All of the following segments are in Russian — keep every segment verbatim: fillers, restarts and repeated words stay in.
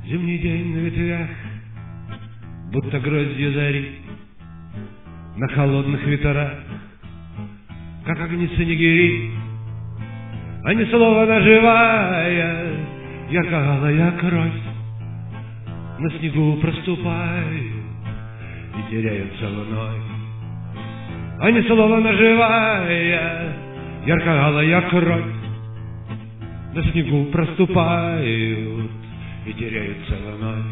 Зимний день на ветвях, будто гроздья зари, на холодных ветрах, как огни снегири, а ни слова наживая, ярко-алая кровь на снегу проступает и теряется вновь. А ни слова наживая, ярко-алая кровь на снегу проступают и теряются вновь.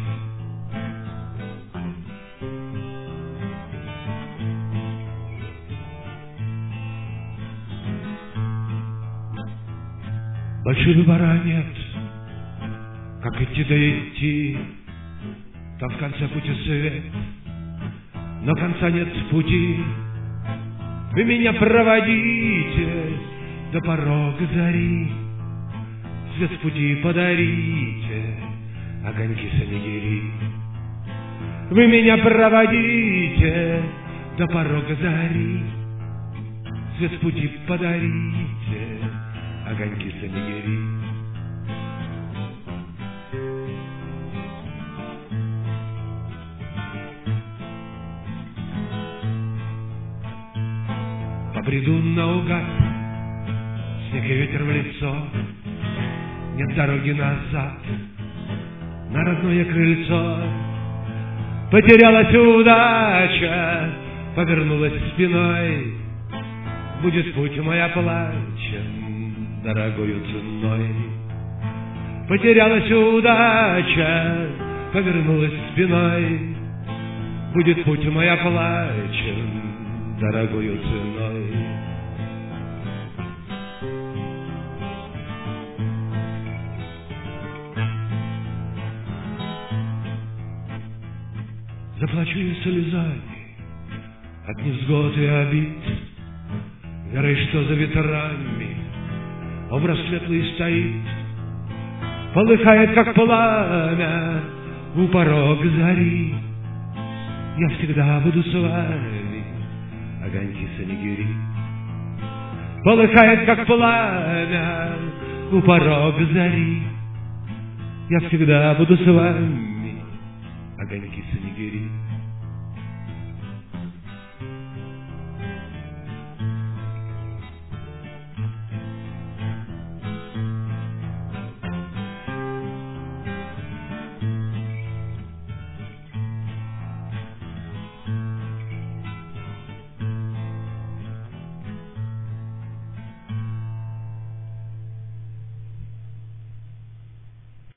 Большого выбора нет, как идти да идти, там в конце пути свет, но конца нет в пути. Вы меня проводите до порога зари, свет с пути подарите, огоньки снегири. Вы меня проводите до порога зари, свет с пути подарите, огоньки снегири. Побреду наугад, снег и ветер в лицо, нет дороги назад на родное крыльцо. Потерялась удача, повернулась спиной, будет путь мой оплачен дорогою ценой. Потерялась удача, повернулась спиной, будет путь мой оплачен дорогою ценой. Заплачу я слезами от невзгод и обид, верой, что за ветрами образ светлый стоит, полыхает, как пламя у порога зари. Я всегда буду с вами, огоньки снегири. Полыхает, как пламя у порога зари. Я всегда буду с вами, огоньки снегири.